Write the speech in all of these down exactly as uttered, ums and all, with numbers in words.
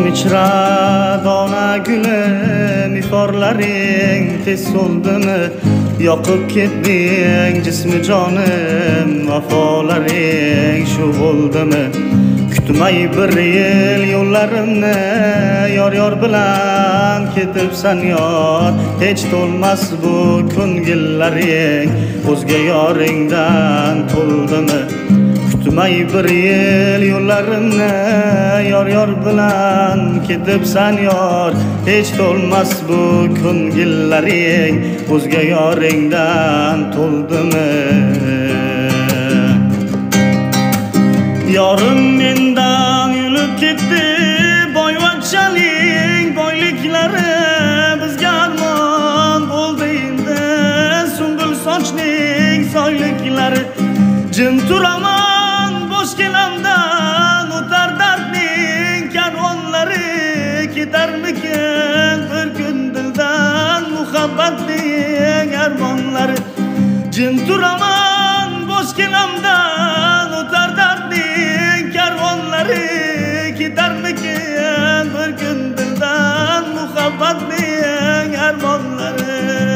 ichra dona gulim, iforlaring tez so'ldimi? Yoqib ketding jismi jonim, vafolaring shu bo'ldimi? Kutmay bir yil yo'llarimni, yor yor bilan ketibsan yor. Hech to'lmas bu ko'ngillaring, o'zga yoringdan to'ldimi? Kutmay bir yil yo'llarimni, yor yor bilan ketibsan yor. Hech to'lmas bu ko'ngillaring, o'zga yoringdan to'ldimi? Yorim mendan yulib ketdi, boyvachchaning boyliklari bizga armon bo'ldi endi. Sumbul sochning soyliklari jim turaman bosh kelamdan, o'tar dardning karvonlari. Ketarmikin bir kun dildan muhabbatning armonlari. Jim turaman bosh kelamdan, o'tar dardning karvonlari. Ketarmikin bir kun dildan muhabbatning armonlari.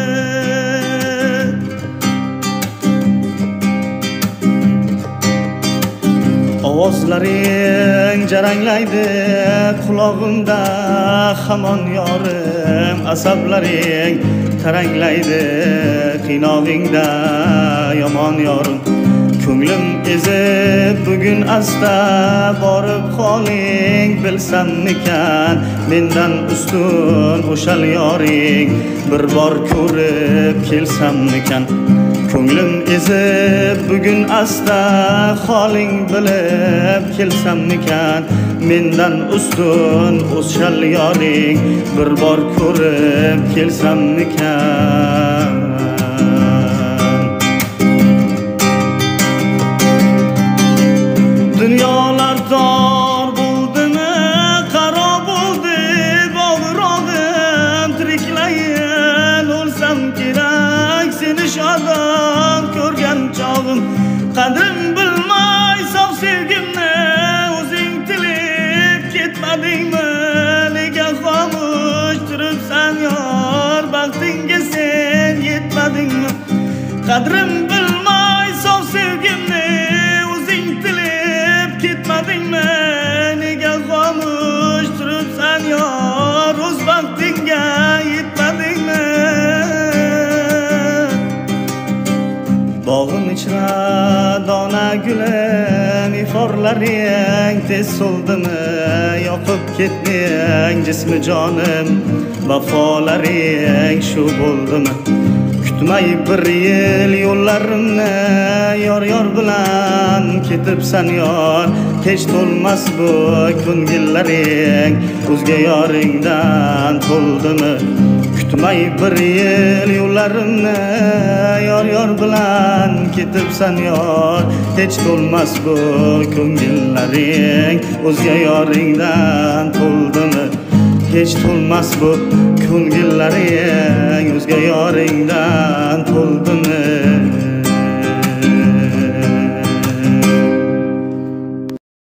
Ovozlaring jaranglaydi qulog'imda hamon yorim, asablaring taranglaydi qiynog'ingda yomon yorim. Ko'nglim ezib bugun asta borib qoling, bilsammikan mendan ustun o'shal yoring, bir bor ko'rib kelsammikan. Ko'nglim ezib bugun asta holing bilib kelsammikan, mendan ustun o'shal yoring, bir bor ko'rib kelsammikan. Dunyolar tor bo'ldimi, qaro bo'ldi bog'rog'im, tiriklayin o'lsam kerak seni shodon ko'rgan chog'im. Qadrim bilmay sof sevgimni o'zing tilib ketmadingmi? Nega xomush turibsan yor, baxtingga sen yetmadingmi? Qadrim bilmay sof sevgimni o'zing tilib ketmadingmi? Nega xomush turibsan yor, o'z baxtingga yetmadingmi? Bog'im ichra dona gulim, iforlaring tez so'ldimi? Yoqib ketding jismi jonim, vafolaring shu bo'ldimi? Kutmay bir yil yo'llarimni, yor yor bilan ketibsan yor. Hech to'lmas bu ko'ngillaring, o'zga yoringdan to'ldimi? Kutmay bir yil yo'llarimni, yor yor bilan ketibsan yor. Hech to'lmas bu ko'ngillaring, o'zga yoringdan to'ldimi? Hech to'lmas bu ko'ngillaring, o'zga yoringdan to'ldimi?